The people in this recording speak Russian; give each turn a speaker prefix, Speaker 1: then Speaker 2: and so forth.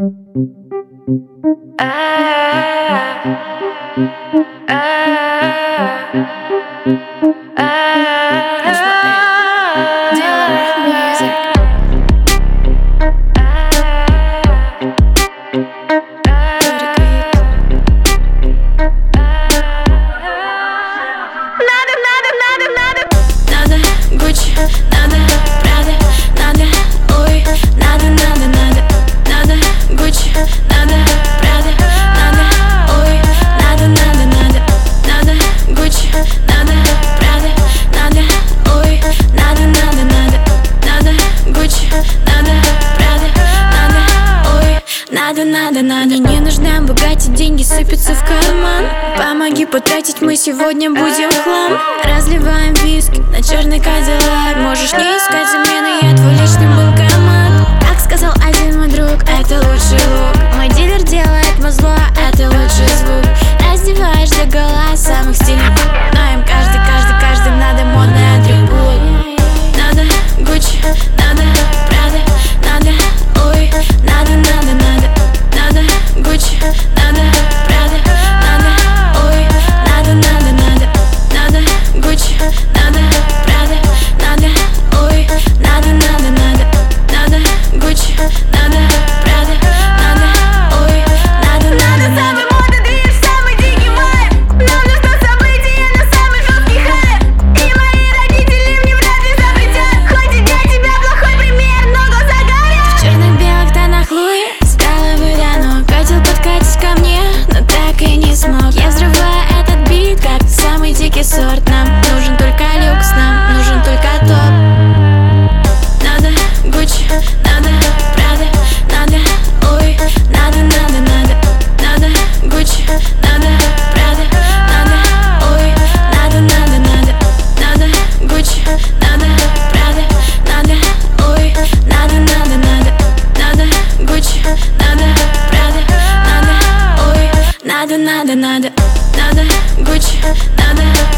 Speaker 1: Надо, не нужна Бугатти, деньги сыпятся в карман. Помоги потратить, мы сегодня будем в хлам. Разливаем виски на черный кадиллак. Можешь не искать замены, я твой личный банкомат. Как сказал один мой друг, это лучший лук. Мой дилер делает музло, это лучший звук. Раздеваешь догола самых стильных. Но им каждый надо модный атрибут. Надо Гуччи, надо Прада, надо, ой, надо Гуччи, надо Прада, надо, ой, надо Гуччи, надо Прада, надо, ой, надо Гуччи, надо Прада, надо, ой, надо. Самый модный движ, самый дикий вайб. Нам нужно событие на самый жесткий хайп. И мои родители мне вряд ли запретят. Хоть и для тебя плохой пример, но глаза горят. В черно-белых тонах Луи стало бы дано. Хотел подкатить ко мне, но так и не смог. Я взрываю этот бит, как самый дикий сорт. Нам нужен только люкс, нам нужен только топ. Надо Гуччи, надо Прада, надо, ой, надо Гуччи, надо Прада, надо, ой, надо Гуччи, надо Прада, надо, ой, надо Гуччи, надо Прада, надо, ой, надо Гуччи, надо